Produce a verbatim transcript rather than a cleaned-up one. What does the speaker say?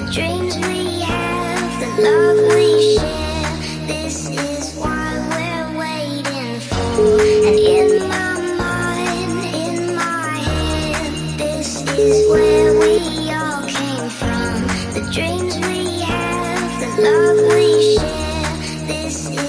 dreams we have, the love we share. This is what we're waiting for. And in my mind, in my head, this is where we all came from. The dreams we have, the love we share. This is